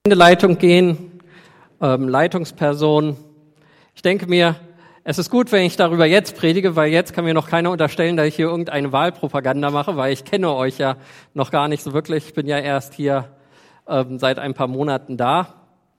Leitung gehen, Leitungsperson. Ich denke mir, es ist gut, wenn ich darüber jetzt predige, weil jetzt kann mir noch keiner unterstellen, dass ich hier irgendeine Wahlpropaganda mache, weil ich kenne euch ja noch gar nicht so wirklich. Ich bin ja erst hier seit ein paar Monaten da.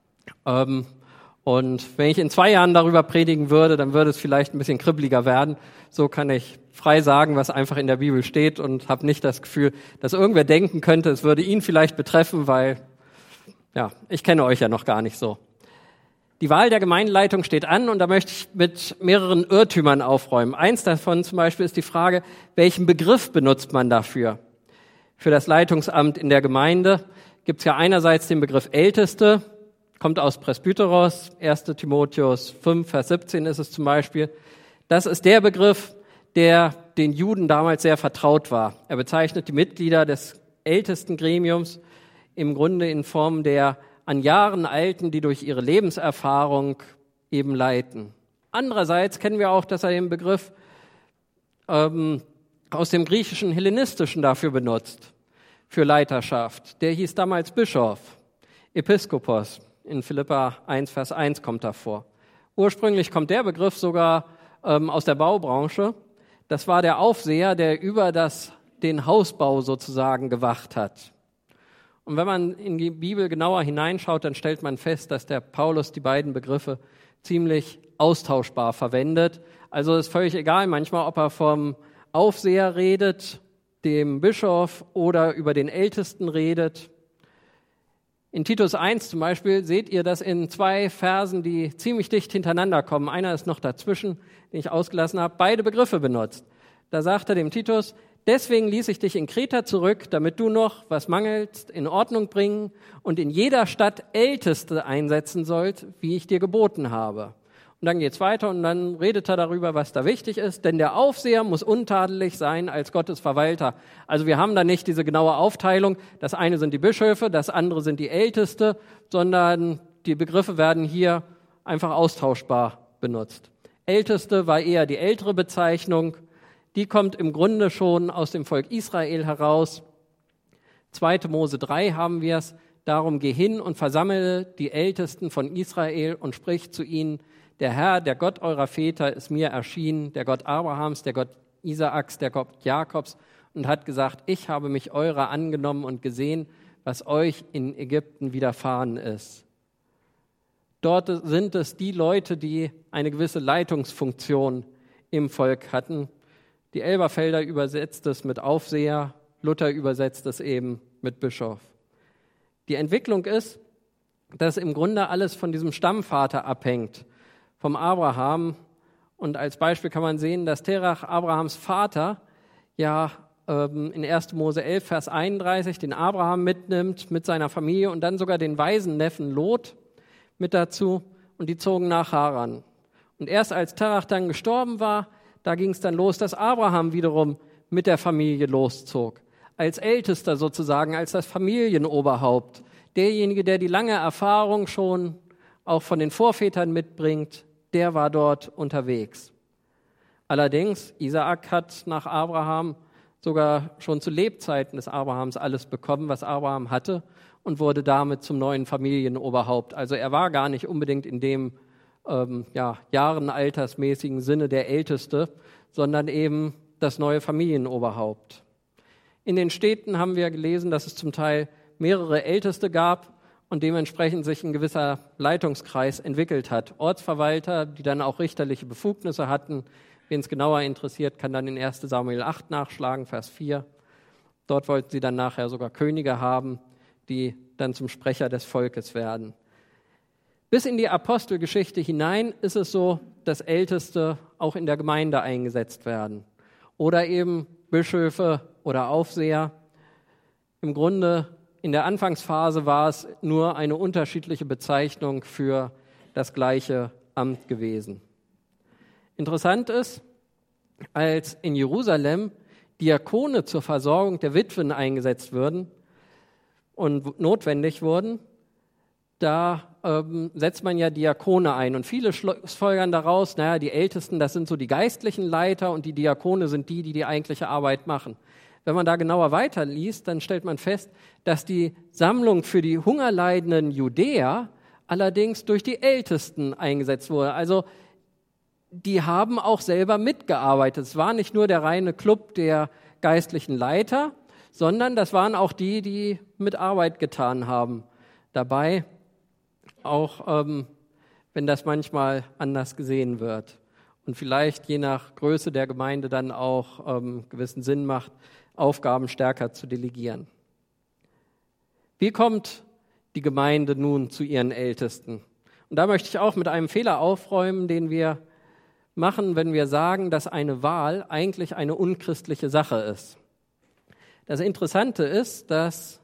Und wenn ich in 2 Jahren darüber predigen würde, dann würde es vielleicht ein bisschen kribbeliger werden. So kann ich frei sagen, was einfach in der Bibel steht und habe nicht das Gefühl, dass irgendwer denken könnte, es würde ihn vielleicht betreffen, weil ja, ich kenne euch ja noch gar nicht so. Die Wahl der Gemeindeleitung steht an und da möchte ich mit mehreren Irrtümern aufräumen. Eins davon zum Beispiel ist die Frage, welchen Begriff benutzt man dafür? Für das Leitungsamt in der Gemeinde gibt es ja einerseits den Begriff Älteste, kommt aus Presbyteros, 1. Timotheus 5, Vers 17 ist es zum Beispiel. Das ist der Begriff, der den Juden damals sehr vertraut war. Er bezeichnet die Mitglieder des ältesten Gremiums im Grunde in Form der an Jahren Alten, die durch ihre Lebenserfahrung eben leiten. Andererseits kennen wir auch, dass er den Begriff aus dem griechischen Hellenistischen dafür benutzt, für Leiterschaft. Der hieß damals Bischof, Episkopos. In Philipper 1, Vers 1 kommt er vor. Ursprünglich kommt der Begriff sogar aus der Baubranche. Das war der Aufseher, der über den Hausbau sozusagen gewacht hat. Und wenn man in die Bibel genauer hineinschaut, dann stellt man fest, dass der Paulus die beiden Begriffe ziemlich austauschbar verwendet. Also ist völlig egal manchmal, ob er vom Aufseher redet, dem Bischof oder über den Ältesten redet. In Titus 1 zum Beispiel seht ihr das in 2 Versen, die ziemlich dicht hintereinander kommen. Einer ist noch dazwischen, den ich ausgelassen habe, beide Begriffe benutzt. Da sagt er dem Titus: Deswegen ließ ich dich in Kreta zurück, damit du noch, was mangelst, in Ordnung bringen und in jeder Stadt Älteste einsetzen sollst, wie ich dir geboten habe. Und dann geht's weiter und dann redet er darüber, was da wichtig ist, denn der Aufseher muss untadelig sein als Gottes Verwalter. Also wir haben da nicht diese genaue Aufteilung, das eine sind die Bischöfe, das andere sind die Älteste, sondern die Begriffe werden hier einfach austauschbar benutzt. Älteste war eher die ältere Bezeichnung. Die kommt im Grunde schon aus dem Volk Israel heraus. 2. Mose 3 haben wir es. Darum geh hin und versammle die Ältesten von Israel und sprich zu ihnen: Der Herr, der Gott eurer Väter, ist mir erschienen, der Gott Abrahams, der Gott Isaaks, der Gott Jakobs, und hat gesagt: Ich habe mich eurer angenommen und gesehen, was euch in Ägypten widerfahren ist. Dort sind es die Leute, die eine gewisse Leitungsfunktion im Volk hatten. Die Elberfelder übersetzt es mit Aufseher, Luther übersetzt es eben mit Bischof. Die Entwicklung ist, dass im Grunde alles von diesem Stammvater abhängt, vom Abraham. Und als Beispiel kann man sehen, dass Terach, Abrahams Vater, ja in 1. Mose 11, Vers 31 den Abraham mitnimmt mit seiner Familie und dann sogar den weisen Neffen Lot mit dazu, und die zogen nach Haran. Und erst als Terach dann gestorben war, da ging es dann los, dass Abraham wiederum mit der Familie loszog. Als Ältester sozusagen, als das Familienoberhaupt. Derjenige, der die lange Erfahrung schon auch von den Vorvätern mitbringt, der war dort unterwegs. Allerdings, Isaak hat nach Abraham sogar schon zu Lebzeiten des Abrahams alles bekommen, was Abraham hatte, und wurde damit zum neuen Familienoberhaupt. Also er war gar nicht unbedingt in dem jahrenaltersmäßigen Sinne der Älteste, sondern eben das neue Familienoberhaupt. In den Städten haben wir gelesen, dass es zum Teil mehrere Älteste gab und dementsprechend sich ein gewisser Leitungskreis entwickelt hat. Ortsverwalter, die dann auch richterliche Befugnisse hatten. Wen es genauer interessiert, kann dann in 1. Samuel 8 nachschlagen, Vers 4. Dort wollten sie dann nachher sogar Könige haben, die dann zum Sprecher des Volkes werden. Bis in die Apostelgeschichte hinein ist es so, dass Älteste auch in der Gemeinde eingesetzt werden. Oder eben Bischöfe oder Aufseher. Im Grunde in der Anfangsphase war es nur eine unterschiedliche Bezeichnung für das gleiche Amt gewesen. Interessant ist, als in Jerusalem Diakone zur Versorgung der Witwen eingesetzt wurden und notwendig wurden, da setzt man ja Diakone ein. Und viele schlussfolgern daraus, die Ältesten, das sind so die geistlichen Leiter und die Diakone sind die eigentliche Arbeit machen. Wenn man da genauer weiterliest, dann stellt man fest, dass die Sammlung für die hungerleidenden Judäer allerdings durch die Ältesten eingesetzt wurde. Also die haben auch selber mitgearbeitet. Es war nicht nur der reine Club der geistlichen Leiter, sondern das waren auch die, die mit Arbeit getan haben dabei, auch wenn das manchmal anders gesehen wird und vielleicht je nach Größe der Gemeinde dann auch gewissen Sinn macht, Aufgaben stärker zu delegieren. Wie kommt die Gemeinde nun zu ihren Ältesten? Und da möchte ich auch mit einem Fehler aufräumen, den wir machen, wenn wir sagen, dass eine Wahl eigentlich eine unchristliche Sache ist. Das Interessante ist, dass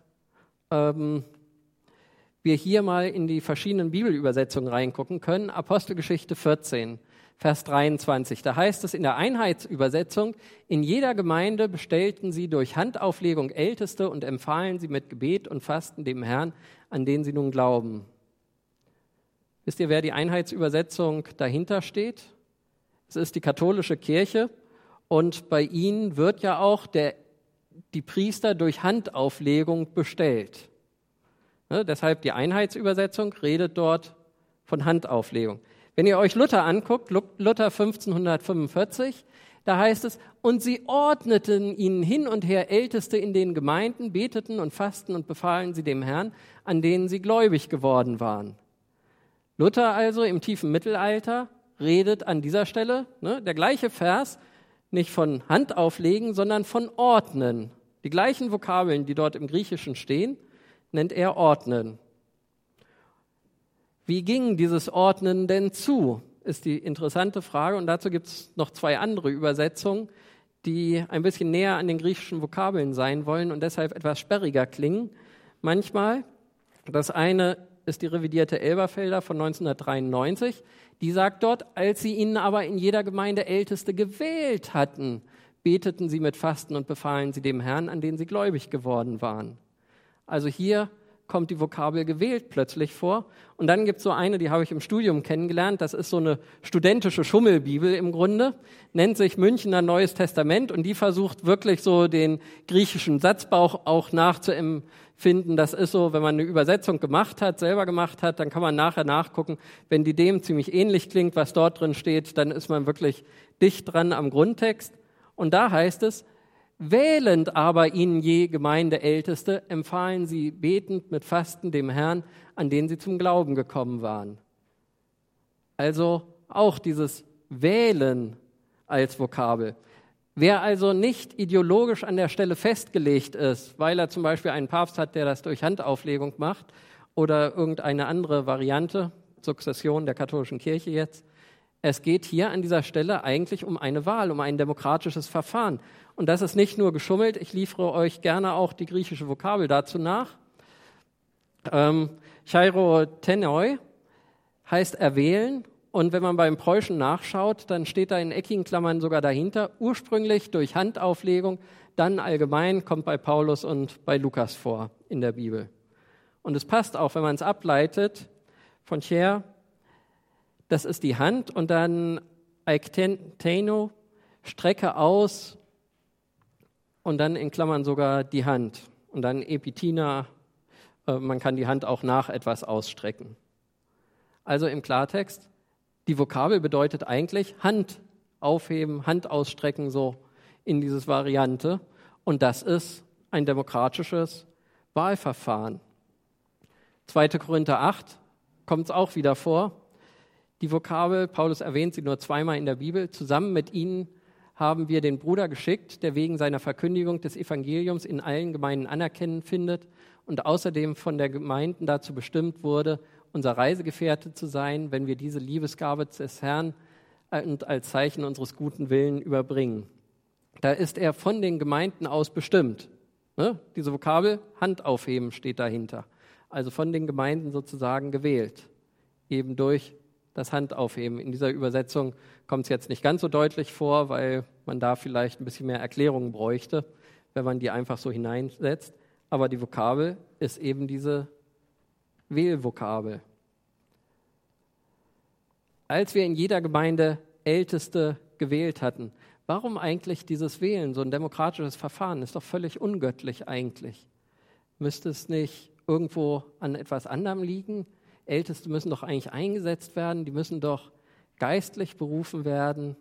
wir hier mal in die verschiedenen Bibelübersetzungen reingucken können. Apostelgeschichte 14, Vers 23. Da heißt es in der Einheitsübersetzung: In jeder Gemeinde bestellten sie durch Handauflegung Älteste und empfahlen sie mit Gebet und Fasten dem Herrn, an den sie nun glauben. Wisst ihr, wer die Einheitsübersetzung dahinter steht? Es ist die katholische Kirche und bei ihnen wird ja auch die Priester durch Handauflegung bestellt. Deshalb die Einheitsübersetzung redet dort von Handauflegung. Wenn ihr euch Luther anguckt, Luther 1545, da heißt es: Und sie ordneten ihnen hin und her Älteste in den Gemeinden, beteten und fasten und befahlen sie dem Herrn, an denen sie gläubig geworden waren. Luther also im tiefen Mittelalter redet an dieser Stelle, der gleiche Vers, nicht von Handauflegen, sondern von ordnen. Die gleichen Vokabeln, die dort im Griechischen stehen, nennt er ordnen. Wie ging dieses Ordnen denn zu, ist die interessante Frage. Und dazu gibt es noch zwei andere Übersetzungen, die ein bisschen näher an den griechischen Vokabeln sein wollen und deshalb etwas sperriger klingen manchmal. Das eine ist die revidierte Elberfelder von 1993. Die sagt dort: Als sie ihnen aber in jeder Gemeinde Älteste gewählt hatten, beteten sie mit Fasten und befahlen sie dem Herrn, an den sie gläubig geworden waren. Also hier kommt die Vokabel gewählt plötzlich vor. Und dann gibt es so eine, die habe ich im Studium kennengelernt, das ist so eine studentische Schummelbibel im Grunde, nennt sich Münchner Neues Testament und die versucht wirklich so den griechischen Satzbau auch nachzuempfinden. Das ist so, wenn man eine Übersetzung selber gemacht hat, dann kann man nachher nachgucken, wenn die dem ziemlich ähnlich klingt, was dort drin steht, dann ist man wirklich dicht dran am Grundtext. Und da heißt es: Wählend aber ihnen je Gemeindeälteste, empfahlen sie betend mit Fasten dem Herrn, an den sie zum Glauben gekommen waren. Also auch dieses Wählen als Vokabel. Wer also nicht ideologisch an der Stelle festgelegt ist, weil er zum Beispiel einen Papst hat, der das durch Handauflegung macht oder irgendeine andere Variante, Sukzession der katholischen Kirche jetzt, es geht hier an dieser Stelle eigentlich um eine Wahl, um ein demokratisches Verfahren. Und das ist nicht nur geschummelt, ich liefere euch gerne auch die griechische Vokabel dazu nach. Cheirotenoi heißt erwählen und wenn man beim Preußen nachschaut, dann steht da in eckigen Klammern sogar dahinter, ursprünglich durch Handauflegung, dann allgemein, kommt bei Paulus und bei Lukas vor in der Bibel. Und es passt auch, wenn man es ableitet von Cher, das ist die Hand und dann Eikteno, Strecke aus und dann in Klammern sogar die Hand. Und dann Epitina, man kann die Hand auch nach etwas ausstrecken. Also im Klartext, die Vokabel bedeutet eigentlich Hand aufheben, Hand ausstrecken, so in dieses Variante. Und das ist ein demokratisches Wahlverfahren. 2. Korinther 8 kommt es auch wieder vor. Die Vokabel, Paulus erwähnt sie nur zweimal in der Bibel, zusammen mit ihnen haben wir den Bruder geschickt, der wegen seiner Verkündigung des Evangeliums in allen Gemeinden Anerkennen findet und außerdem von der Gemeinden dazu bestimmt wurde, unser Reisegefährte zu sein, wenn wir diese Liebesgabe des Herrn und als Zeichen unseres guten Willens überbringen. Da ist er von den Gemeinden aus bestimmt. Diese Vokabel, Hand aufheben, steht dahinter. Also von den Gemeinden sozusagen gewählt, eben durch das Handaufheben. In dieser Übersetzung kommt es jetzt nicht ganz so deutlich vor, weil man da vielleicht ein bisschen mehr Erklärungen bräuchte, wenn man die einfach so hineinsetzt. Aber die Vokabel ist eben diese Wählvokabel. Als wir in jeder Gemeinde Älteste gewählt hatten, Warum eigentlich dieses Wählen, so ein demokratisches Verfahren? Ist doch völlig ungöttlich eigentlich. Müsste es nicht irgendwo an etwas anderem liegen? Älteste müssen doch eigentlich eingesetzt werden, die müssen doch geistlich berufen werden.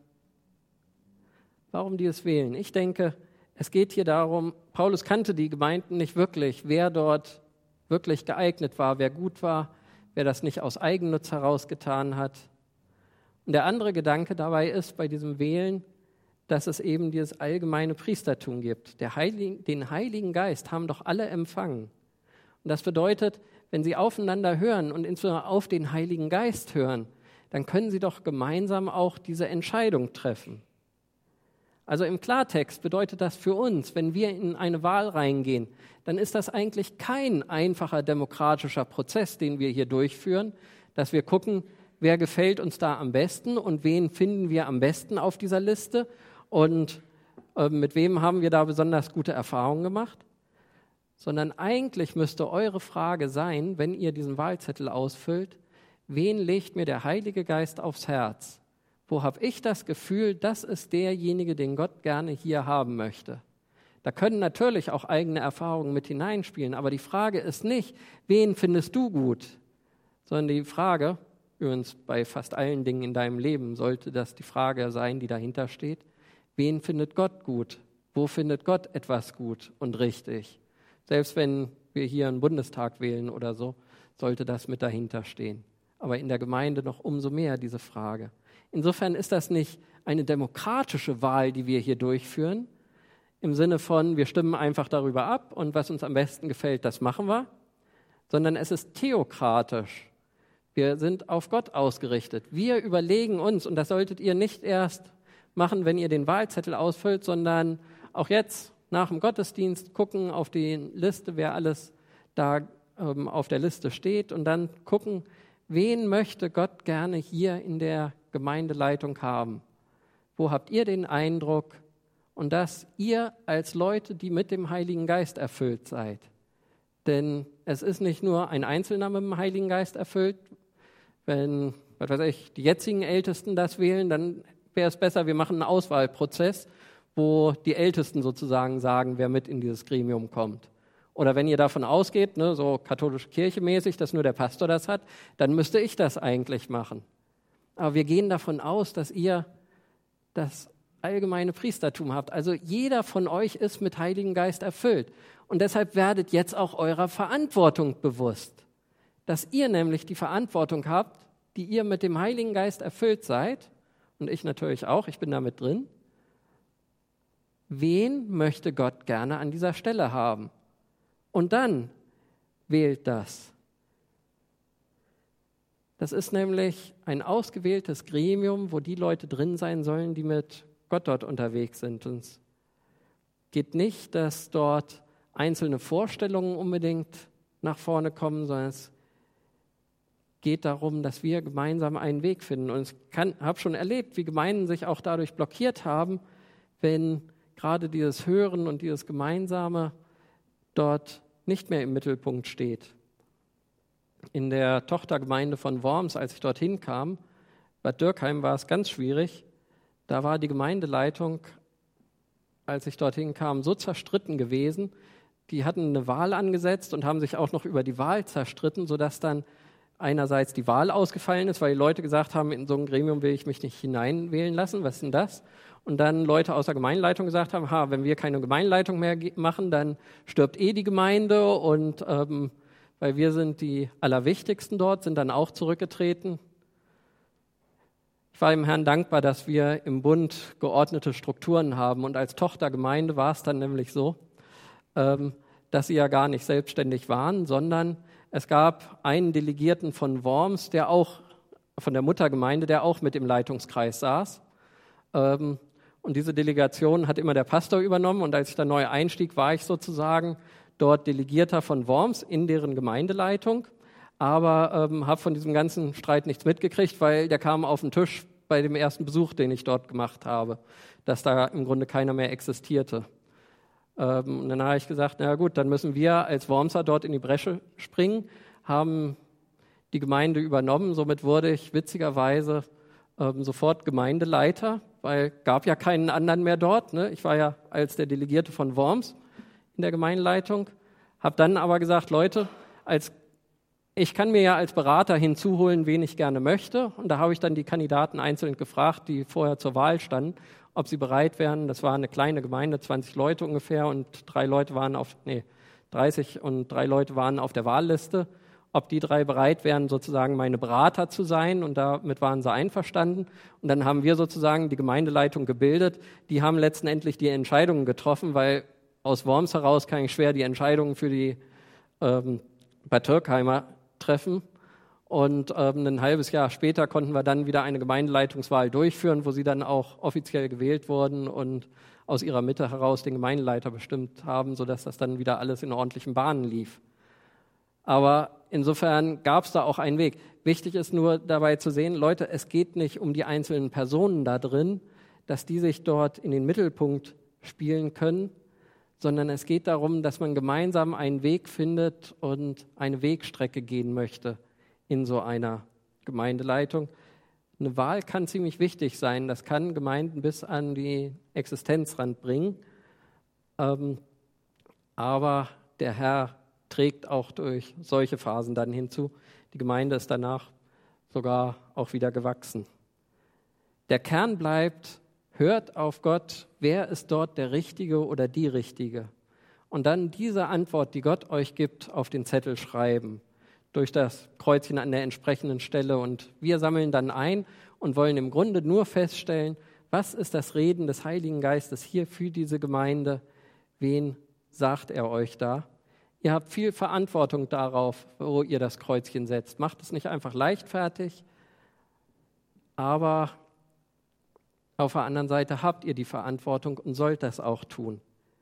Warum dieses Wählen? Ich denke, es geht hier darum, Paulus kannte die Gemeinden nicht wirklich, wer dort wirklich geeignet war, wer gut war, wer das nicht aus Eigennutz heraus getan hat. Und der andere Gedanke dabei ist bei diesem Wählen, dass es eben dieses allgemeine Priestertum gibt. Den Heiligen Geist haben doch alle empfangen. Und das bedeutet, wenn sie aufeinander hören und insbesondere auf den Heiligen Geist hören, dann können sie doch gemeinsam auch diese Entscheidung treffen. Also im Klartext bedeutet das für uns, wenn wir in eine Wahl reingehen, dann ist das eigentlich kein einfacher demokratischer Prozess, den wir hier durchführen, dass wir gucken, wer gefällt uns da am besten und wen finden wir am besten auf dieser Liste und mit wem haben wir da besonders gute Erfahrungen gemacht, sondern eigentlich müsste eure Frage sein, wenn ihr diesen Wahlzettel ausfüllt, wen legt mir der Heilige Geist aufs Herz? Wo habe ich das Gefühl, das ist derjenige, den Gott gerne hier haben möchte? Da können natürlich auch eigene Erfahrungen mit hineinspielen, aber die Frage ist nicht, wen findest du gut, sondern die Frage, übrigens bei fast allen Dingen in deinem Leben sollte das die Frage sein, die dahinter steht, wen findet Gott gut? Wo findet Gott etwas gut und richtig? Selbst wenn wir hier einen Bundestag wählen oder so, sollte das mit dahinter stehen. Aber in der Gemeinde noch umso mehr diese Frage. Insofern ist das nicht eine demokratische Wahl, die wir hier durchführen, im Sinne von, wir stimmen einfach darüber ab und was uns am besten gefällt, das machen wir, sondern es ist theokratisch. Wir sind auf Gott ausgerichtet. Wir überlegen uns, und das solltet ihr nicht erst machen, wenn ihr den Wahlzettel ausfüllt, sondern auch jetzt nach dem Gottesdienst gucken auf die Liste, wer alles da auf der Liste steht und dann gucken, wen möchte Gott gerne hier in der Gemeindeleitung haben? Wo habt ihr den Eindruck? Und dass ihr als Leute, die mit dem Heiligen Geist erfüllt seid. Denn es ist nicht nur ein Einzelner mit dem Heiligen Geist erfüllt. Wenn, was weiß ich, die jetzigen Ältesten das wählen, dann wäre es besser, wir machen einen Auswahlprozess, wo die Ältesten sozusagen sagen, wer mit in dieses Gremium kommt. Oder wenn ihr davon ausgeht, ne, so katholische Kirche mäßig, dass nur der Pastor das hat, dann müsste ich das eigentlich machen. Aber wir gehen davon aus, dass ihr das allgemeine Priestertum habt. Also jeder von euch ist mit Heiligen Geist erfüllt. Und deshalb werdet jetzt auch eurer Verantwortung bewusst. Dass ihr nämlich die Verantwortung habt, die ihr mit dem Heiligen Geist erfüllt seid, und ich natürlich auch, ich bin da mit drin. Wen möchte Gott gerne an dieser Stelle haben? Und dann wählt das. Das ist nämlich ein ausgewähltes Gremium, wo die Leute drin sein sollen, die mit Gott dort unterwegs sind. Und es geht nicht, dass dort einzelne Vorstellungen unbedingt nach vorne kommen, sondern es geht darum, dass wir gemeinsam einen Weg finden. Und ich habe schon erlebt, wie Gemeinden sich auch dadurch blockiert haben, wenn gerade dieses Hören und dieses Gemeinsame dort nicht mehr im Mittelpunkt steht. In der Tochtergemeinde von Worms, als ich dorthin kam, Bad Dürkheim, war es ganz schwierig. Da war die Gemeindeleitung, als ich dorthin kam, so zerstritten gewesen. Die hatten eine Wahl angesetzt und haben sich auch noch über die Wahl zerstritten, sodass dann einerseits die Wahl ausgefallen ist, weil die Leute gesagt haben, in so ein Gremium will ich mich nicht hineinwählen lassen, was ist denn das? Und dann Leute aus der Gemeindeleitung gesagt haben, wenn wir keine Gemeindeleitung mehr machen, dann stirbt die Gemeinde und weil wir sind die Allerwichtigsten dort, sind dann auch zurückgetreten. Ich war dem Herrn dankbar, dass wir im Bund geordnete Strukturen haben und als Tochtergemeinde war es dann nämlich so, dass sie ja gar nicht selbstständig waren, sondern es gab einen Delegierten von Worms, der auch von der Muttergemeinde, der auch mit im Leitungskreis saß. Und diese Delegation hat immer der Pastor übernommen. Und als ich da neu einstieg, war ich sozusagen dort Delegierter von Worms in deren Gemeindeleitung. Aber habe von diesem ganzen Streit nichts mitgekriegt, weil der kam auf den Tisch bei dem ersten Besuch, den ich dort gemacht habe, dass da im Grunde keiner mehr existierte. Und dann habe ich gesagt, na gut, dann müssen wir als Wormser dort in die Bresche springen, haben die Gemeinde übernommen. Somit wurde ich witzigerweise sofort Gemeindeleiter, weil gab ja keinen anderen mehr dort. Ne? Ich war ja als der Delegierte von Worms in der Gemeindeleitung, habe dann aber gesagt, Leute, ich kann mir ja als Berater hinzuholen, wen ich gerne möchte. Und da habe ich dann die Kandidaten einzeln gefragt, die vorher zur Wahl standen, ob sie bereit wären. Das war eine kleine Gemeinde, 20 Leute ungefähr und 30 und 3 Leute waren auf der Wahlliste. Ob die 3 bereit wären, sozusagen meine Berater zu sein. Und damit waren sie einverstanden. Und dann haben wir sozusagen die Gemeindeleitung gebildet. Die haben letztendlich die Entscheidungen getroffen, weil aus Worms heraus kann ich schwer die Entscheidungen für die Bad Dürkheimer treffen. Und ein halbes Jahr später konnten wir dann wieder eine Gemeindeleitungswahl durchführen, wo sie dann auch offiziell gewählt wurden und aus ihrer Mitte heraus den Gemeindeleiter bestimmt haben, sodass das dann wieder alles in ordentlichen Bahnen lief. Aber insofern gab es da auch einen Weg. Wichtig ist nur dabei zu sehen, Leute, es geht nicht um die einzelnen Personen da drin, dass die sich dort in den Mittelpunkt spielen können, sondern es geht darum, dass man gemeinsam einen Weg findet und eine Wegstrecke gehen möchte in so einer Gemeindeleitung. Eine Wahl kann ziemlich wichtig sein. Das kann Gemeinden bis an die Existenzrand bringen. Aber der Herr trägt auch durch solche Phasen dann hinzu. Die Gemeinde ist danach sogar auch wieder gewachsen. Der Kern bleibt, hört auf Gott, wer ist dort der Richtige oder die Richtige? Und dann diese Antwort, die Gott euch gibt, auf den Zettel schreiben, durch das Kreuzchen an der entsprechenden Stelle. Und wir sammeln dann ein und wollen im Grunde nur feststellen, was ist das Reden des Heiligen Geistes hier für diese Gemeinde? Wen sagt er euch da? Ihr habt viel Verantwortung darauf, wo ihr das Kreuzchen setzt. Macht es nicht einfach leichtfertig, aber auf der anderen Seite habt ihr die Verantwortung und sollt das auch tun.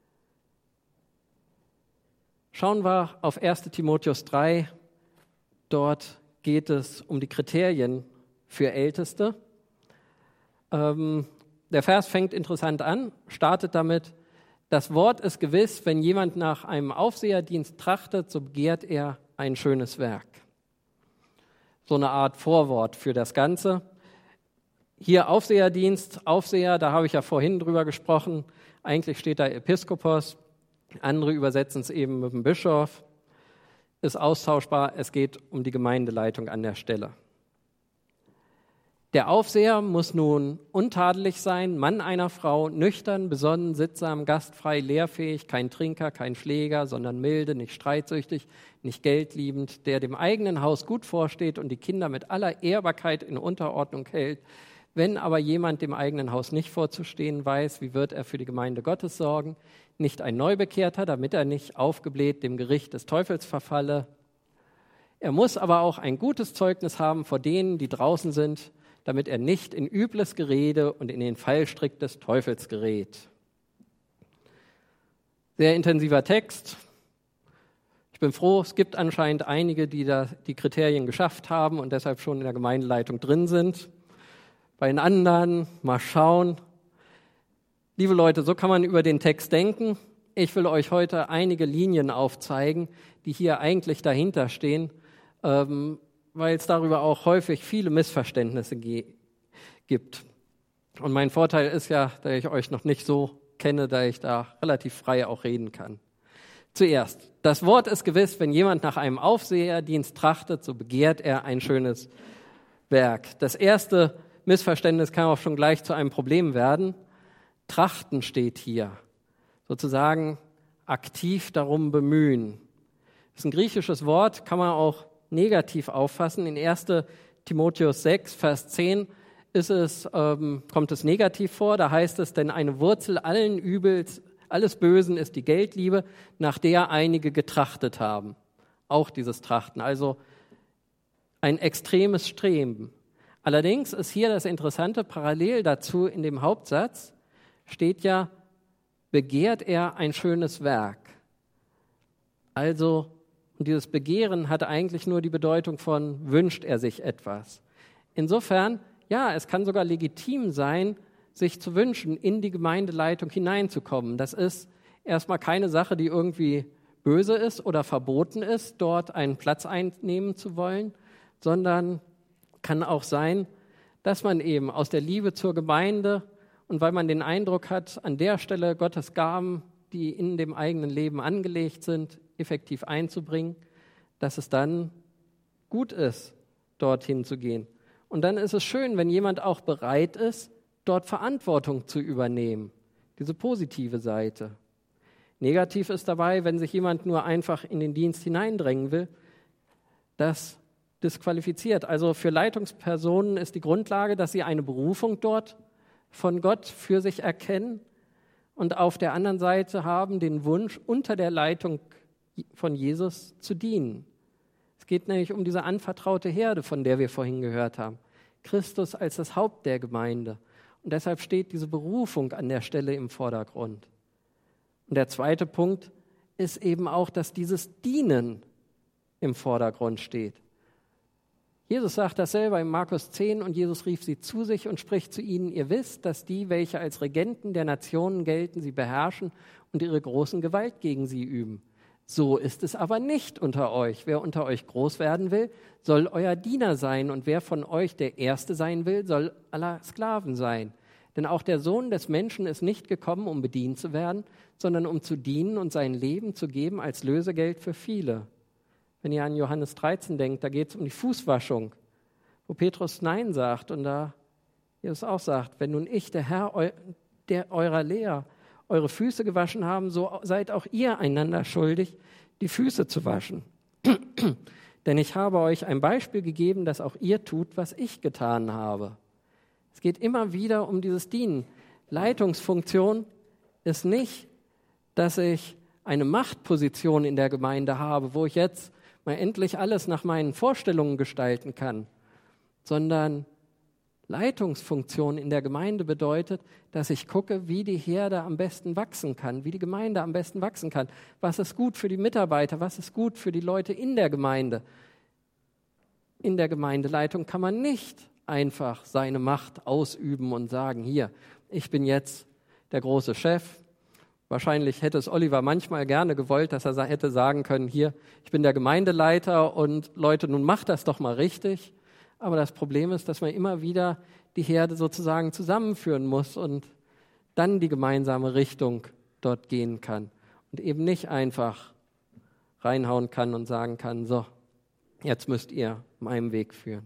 Schauen wir auf 1. Timotheus 3. Dort geht es um die Kriterien für Älteste. Der Vers fängt interessant an, startet damit: Das Wort ist gewiss, wenn jemand nach einem Aufseherdienst trachtet, so begehrt er ein schönes Werk. So eine Art Vorwort für das Ganze. Hier Aufseherdienst, Aufseher, da habe ich ja vorhin drüber gesprochen. Eigentlich steht da Episkopos, andere übersetzen es eben mit dem Bischof. Ist austauschbar, es geht um die Gemeindeleitung an der Stelle. Der Aufseher muss nun untadelig sein, Mann einer Frau, nüchtern, besonnen, sittsam, gastfrei, lehrfähig, kein Trinker, kein Schläger, sondern milde, nicht streitsüchtig, nicht geldliebend, der dem eigenen Haus gut vorsteht und die Kinder mit aller Ehrbarkeit in Unterordnung hält. Wenn aber jemand dem eigenen Haus nicht vorzustehen weiß, wie wird er für die Gemeinde Gottes sorgen? Nicht ein Neubekehrter, damit er nicht aufgebläht dem Gericht des Teufels verfalle. Er muss aber auch ein gutes Zeugnis haben vor denen, die draußen sind, damit er nicht in übles Gerede und in den Fallstrick des Teufels gerät. Sehr intensiver Text. Ich bin froh, es gibt anscheinend einige, die da die Kriterien geschafft haben und deshalb schon in der Gemeindeleitung drin sind. Bei den anderen mal schauen. Liebe Leute, so kann man über den Text denken. Ich will euch heute einige Linien aufzeigen, die hier eigentlich dahinter stehen, weil es darüber auch häufig viele Missverständnisse gibt. Und mein Vorteil ist ja, da ich euch noch nicht so kenne, da ich da relativ frei auch reden kann. Zuerst, das Wort ist gewiss, wenn jemand nach einem Aufseherdienst trachtet, so begehrt er ein schönes Werk. Das erste Missverständnis kann auch schon gleich zu einem Problem werden. Trachten steht hier, sozusagen aktiv darum bemühen. Das ist ein griechisches Wort, kann man auch negativ auffassen. In 1. Timotheus 6, Vers 10 kommt es negativ vor. Da heißt es, denn eine Wurzel allen Übels, alles Bösen ist die Geldliebe, nach der einige getrachtet haben. Auch dieses Trachten, also ein extremes Streben. Allerdings ist hier das Interessante, parallel dazu in dem Hauptsatz steht ja, begehrt er ein schönes Werk. Also, und dieses Begehren hat eigentlich nur die Bedeutung von, wünscht er sich etwas. Insofern, ja, es kann sogar legitim sein, sich zu wünschen, in die Gemeindeleitung hineinzukommen. Das ist erstmal keine Sache, die irgendwie böse ist oder verboten ist, dort einen Platz einnehmen zu wollen, sondern kann auch sein, dass man eben aus der Liebe zur Gemeinde und weil man den Eindruck hat, an der Stelle Gottes Gaben, die in dem eigenen Leben angelegt sind, effektiv einzubringen, dass es dann gut ist, dorthin zu gehen. Und dann ist es schön, wenn jemand auch bereit ist, dort Verantwortung zu übernehmen. Diese positive Seite. Negativ ist dabei, wenn sich jemand nur einfach in den Dienst hineindrängen will, das disqualifiziert. Also für Leitungspersonen ist die Grundlage, dass sie eine Berufung dort von Gott für sich erkennen und auf der anderen Seite haben den Wunsch, unter der Leitung von Jesus zu dienen. Es geht nämlich um diese anvertraute Herde, von der wir vorhin gehört haben. Christus als das Haupt der Gemeinde. Und deshalb steht diese Berufung an der Stelle im Vordergrund. Und der zweite Punkt ist eben auch, dass dieses Dienen im Vordergrund steht. Jesus sagt das selber in Markus 10 und Jesus rief sie zu sich und spricht zu ihnen, ihr wisst, dass die, welche als Regenten der Nationen gelten, sie beherrschen und ihre großen Gewalt gegen sie üben. So ist es aber nicht unter euch. Wer unter euch groß werden will, soll euer Diener sein und wer von euch der Erste sein will, soll aller Sklaven sein. Denn auch der Sohn des Menschen ist nicht gekommen, um bedient zu werden, sondern um zu dienen und sein Leben zu geben als Lösegeld für viele. Wenn ihr an Johannes 13 denkt, da geht es um die Fußwaschung, wo Petrus Nein sagt und da Jesus auch sagt, wenn nun ich, der Herr eurer Lehrer, eure Füße gewaschen haben, so seid auch ihr einander schuldig, die Füße zu waschen. Denn ich habe euch ein Beispiel gegeben, dass auch ihr tut, was ich getan habe. Es geht immer wieder um dieses Dienen. Leitungsfunktion ist nicht, dass ich eine Machtposition in der Gemeinde habe, wo ich jetzt mal endlich alles nach meinen Vorstellungen gestalten kann, sondern Leitungsfunktion in der Gemeinde bedeutet, dass ich gucke, wie die Herde am besten wachsen kann, wie die Gemeinde am besten wachsen kann. Was ist gut für die Mitarbeiter, was ist gut für die Leute in der Gemeinde. In der Gemeindeleitung kann man nicht einfach seine Macht ausüben und sagen, hier, ich bin jetzt der große Chef. Wahrscheinlich hätte es Oliver manchmal gerne gewollt, dass er hätte sagen können, hier, ich bin der Gemeindeleiter und Leute, nun macht das doch mal richtig. Aber das Problem ist, dass man immer wieder die Herde sozusagen zusammenführen muss und dann die gemeinsame Richtung dort gehen kann und eben nicht einfach reinhauen kann und sagen kann, so, jetzt müsst ihr meinen Weg führen.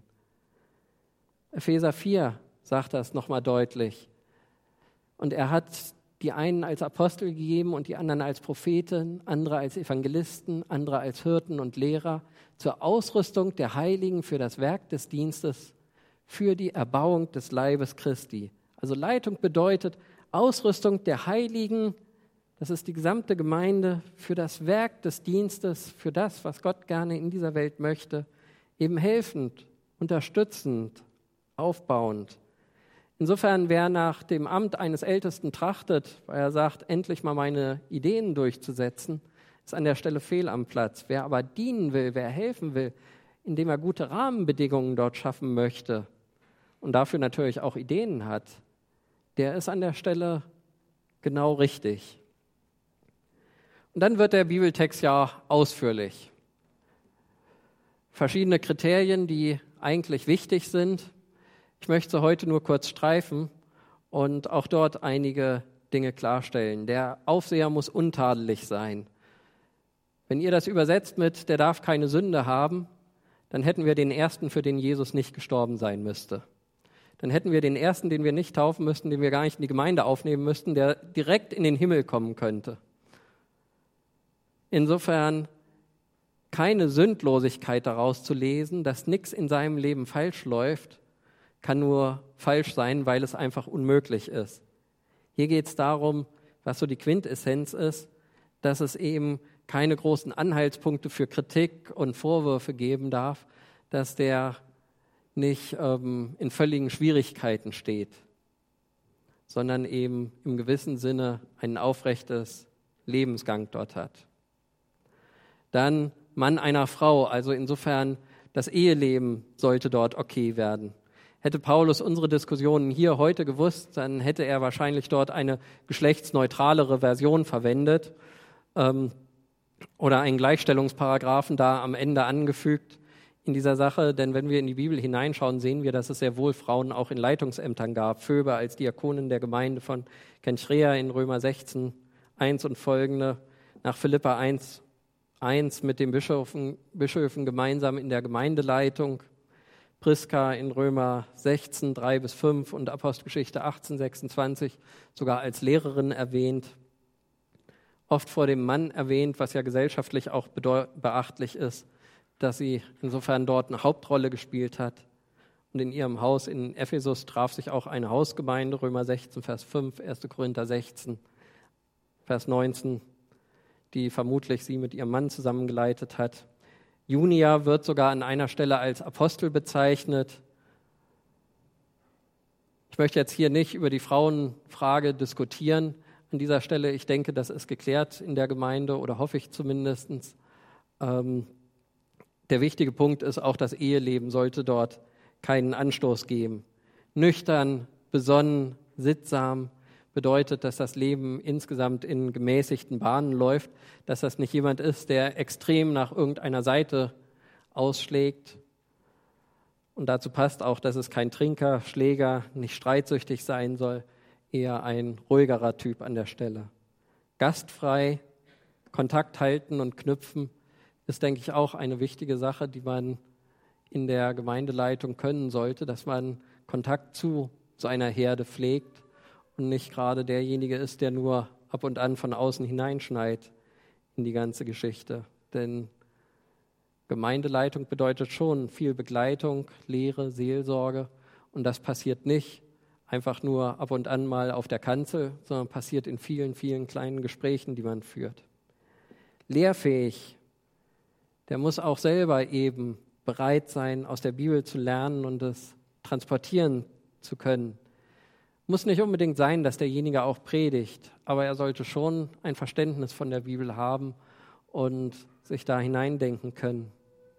Epheser 4 sagt das nochmal deutlich. Und er hat die einen als Apostel gegeben und die anderen als Propheten, andere als Evangelisten, andere als Hirten und Lehrer, zur Ausrüstung der Heiligen für das Werk des Dienstes, für die Erbauung des Leibes Christi. Also Leitung bedeutet Ausrüstung der Heiligen, das ist die gesamte Gemeinde, für das Werk des Dienstes, für das, was Gott gerne in dieser Welt möchte, eben helfend, unterstützend, aufbauend. Insofern, wer nach dem Amt eines Ältesten trachtet, weil er sagt, endlich mal meine Ideen durchzusetzen, ist an der Stelle fehl am Platz. Wer aber dienen will, wer helfen will, indem er gute Rahmenbedingungen dort schaffen möchte und dafür natürlich auch Ideen hat, der ist an der Stelle genau richtig. Und dann wird der Bibeltext ja ausführlich. Verschiedene Kriterien, die eigentlich wichtig sind. Ich möchte heute nur kurz streifen und auch dort einige Dinge klarstellen. Der Aufseher muss untadelig sein. Wenn ihr das übersetzt mit, der darf keine Sünde haben, dann hätten wir den Ersten, für den Jesus nicht gestorben sein müsste. Dann hätten wir den Ersten, den wir nicht taufen müssten, den wir gar nicht in die Gemeinde aufnehmen müssten, der direkt in den Himmel kommen könnte. Insofern keine Sündlosigkeit daraus zu lesen, dass nichts in seinem Leben falsch läuft, kann nur falsch sein, weil es einfach unmöglich ist. Hier geht es darum, was so die Quintessenz ist, dass es eben keine großen Anhaltspunkte für Kritik und Vorwürfe geben darf, dass der nicht in völligen Schwierigkeiten steht, sondern eben im gewissen Sinne ein aufrechtes Lebensgang dort hat. Dann Mann einer Frau, also insofern das Eheleben sollte dort okay werden. Hätte Paulus unsere Diskussionen hier heute gewusst, dann hätte er wahrscheinlich dort eine geschlechtsneutralere Version verwendet oder einen Gleichstellungsparagraphen da am Ende angefügt. in dieser Sache, denn wenn wir in die Bibel hineinschauen, sehen wir, dass es sehr wohl Frauen auch in Leitungsämtern gab. Phoebe als Diakonin der Gemeinde von Kenchrea in Römer 16, 1 und folgende, nach Philippa 1 mit den Bischöfen gemeinsam in der Gemeindeleitung, Priska in Römer 16, 3-5 und Apostelgeschichte 18, 26 sogar als Lehrerin erwähnt, oft vor dem Mann erwähnt, was ja gesellschaftlich auch beachtlich ist, dass sie insofern dort eine Hauptrolle gespielt hat. Und in ihrem Haus in Ephesus traf sich auch eine Hausgemeinde, Römer 16, Vers 5, 1. Korinther 16, Vers 19, die vermutlich sie mit ihrem Mann zusammengeleitet hat. Junia wird sogar an einer Stelle als Apostel bezeichnet. Ich möchte jetzt hier nicht über die Frauenfrage diskutieren an dieser Stelle. Ich denke, das ist geklärt in der Gemeinde oder hoffe ich zumindest. Der wichtige Punkt ist auch, das Eheleben sollte dort keinen Anstoß geben. Nüchtern, besonnen, sittsam bedeutet, dass das Leben insgesamt in gemäßigten Bahnen läuft, dass das nicht jemand ist, der extrem nach irgendeiner Seite ausschlägt. Und dazu passt auch, dass es kein Trinker, Schläger, nicht streitsüchtig sein soll, eher ein ruhigerer Typ an der Stelle. Gastfrei, Kontakt halten und knüpfen ist, denke ich, auch eine wichtige Sache, die man in der Gemeindeleitung können sollte, dass man Kontakt zu so einer Herde pflegt und nicht gerade derjenige ist, der nur ab und an von außen hineinschneit in die ganze Geschichte. Denn Gemeindeleitung bedeutet schon viel Begleitung, Lehre, Seelsorge und das passiert nicht einfach nur ab und an mal auf der Kanzel, sondern passiert in vielen, vielen kleinen Gesprächen, die man führt. Lehrfähig, der muss auch selber eben bereit sein, aus der Bibel zu lernen und es transportieren zu können. Muss nicht unbedingt sein, dass derjenige auch predigt, aber er sollte schon ein Verständnis von der Bibel haben und sich da hineindenken können.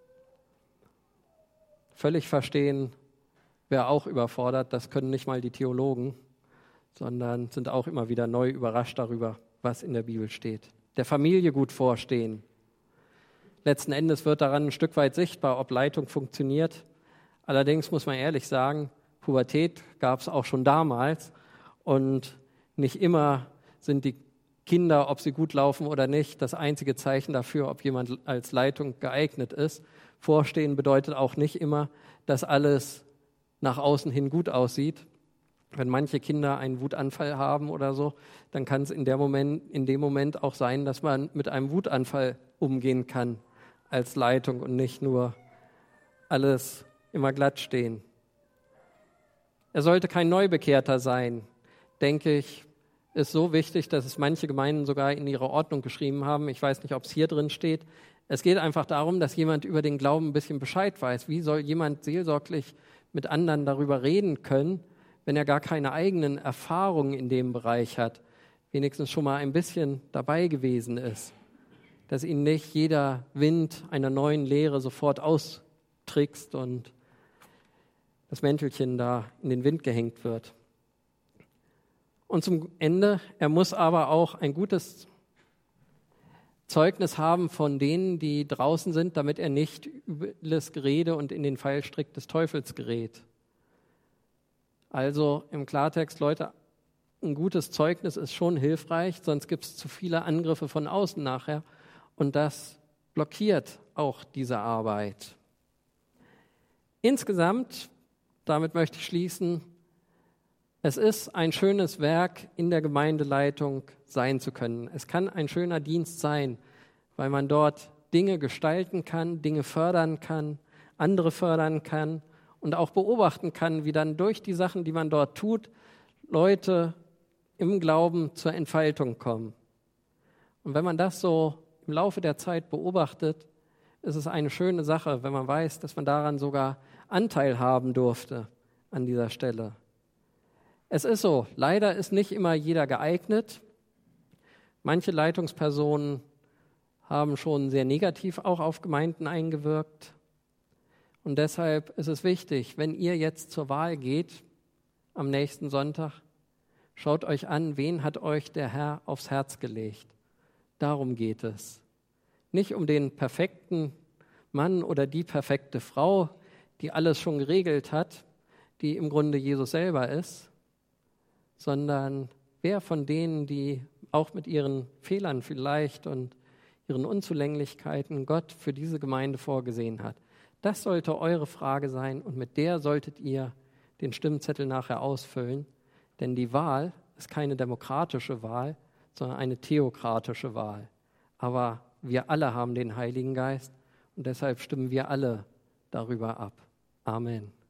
Völlig verstehen wäre auch überfordert, das können nicht mal die Theologen, sondern sind auch immer wieder neu überrascht darüber, was in der Bibel steht. Der Familie gut vorstehen. Letzten Endes wird daran ein Stück weit sichtbar, ob Leitung funktioniert. Allerdings muss man ehrlich sagen, Pubertät gab es auch schon damals und nicht immer sind die Kinder, ob sie gut laufen oder nicht, das einzige Zeichen dafür, ob jemand als Leitung geeignet ist. Vorstehen bedeutet auch nicht immer, dass alles nach außen hin gut aussieht. Wenn manche Kinder einen Wutanfall haben oder so, dann kann es in dem Moment auch sein, dass man mit einem Wutanfall umgehen kann als Leitung und nicht nur alles immer glatt stehen. Er sollte kein Neubekehrter sein, denke ich, ist so wichtig, dass es manche Gemeinden sogar in ihre Ordnung geschrieben haben. Ich weiß nicht, ob es hier drin steht. Es geht einfach darum, dass jemand über den Glauben ein bisschen Bescheid weiß. Wie soll jemand seelsorglich mit anderen darüber reden können, wenn er gar keine eigenen Erfahrungen in dem Bereich hat, wenigstens schon mal ein bisschen dabei gewesen ist, dass ihn nicht jeder Wind einer neuen Lehre sofort austrickst und das Mäntelchen da in den Wind gehängt wird. Und zum Ende, er muss aber auch ein gutes Zeugnis haben von denen, die draußen sind, damit er nicht übles Gerede und in den Pfeilstrick des Teufels gerät. Also im Klartext, Leute, ein gutes Zeugnis ist schon hilfreich, sonst gibt es zu viele Angriffe von außen nachher und das blockiert auch diese Arbeit. Insgesamt, damit möchte ich schließen, es ist ein schönes Werk, in der Gemeindeleitung sein zu können. Es kann ein schöner Dienst sein, weil man dort Dinge gestalten kann, Dinge fördern kann, andere fördern kann und auch beobachten kann, wie dann durch die Sachen, die man dort tut, Leute im Glauben zur Entfaltung kommen. Und wenn man das so im Laufe der Zeit beobachtet, ist es eine schöne Sache, wenn man weiß, dass man daran sogar Anteil haben durfte an dieser Stelle. Es ist so, leider ist nicht immer jeder geeignet. Manche Leitungspersonen haben schon sehr negativ auch auf Gemeinden eingewirkt. Und deshalb ist es wichtig, wenn ihr jetzt zur Wahl geht am nächsten Sonntag, schaut euch an, wen hat euch der Herr aufs Herz gelegt. Darum geht es. Nicht um den perfekten Mann oder die perfekte Frau, die alles schon geregelt hat, die im Grunde Jesus selber ist, sondern wer von denen, die auch mit ihren Fehlern vielleicht und ihren Unzulänglichkeiten Gott für diese Gemeinde vorgesehen hat. Das sollte eure Frage sein und mit der solltet ihr den Stimmzettel nachher ausfüllen, denn die Wahl ist keine demokratische Wahl, sondern eine theokratische Wahl. Aber wir alle haben den Heiligen Geist und deshalb stimmen wir alle darüber ab. Amen.